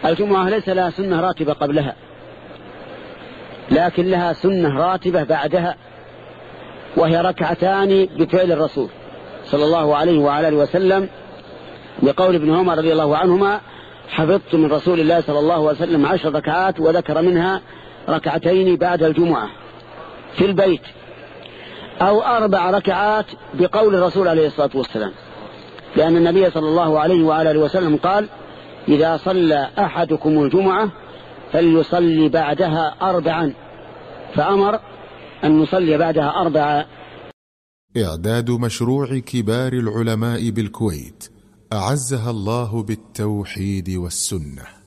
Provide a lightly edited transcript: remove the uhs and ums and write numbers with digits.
الجمعة ليس لها سنة راتبة قبلها، لكن لها سنة راتبة بعدها، وهي ركعتان بفعل الرسول صلى الله عليه وعلى آله وسلم، بقول ابن عمر رضي الله عنهما: حفظت من رسول الله صلى الله عليه وسلم 10 ركعات، وذكر منها ركعتين بعد الجمعة في البيت، أو 4 ركعات بقول الرسول عليه الصلاة والسلام، لأن النبي صلى الله عليه وعلى آله وسلم قال: إذا صلى أحدكم الجمعة فليصلي بعدها 4، فأمر أن نصلي بعدها 4. إعداد مشروع كبار العلماء بالكويت أعزها الله بالتوحيد والسنة.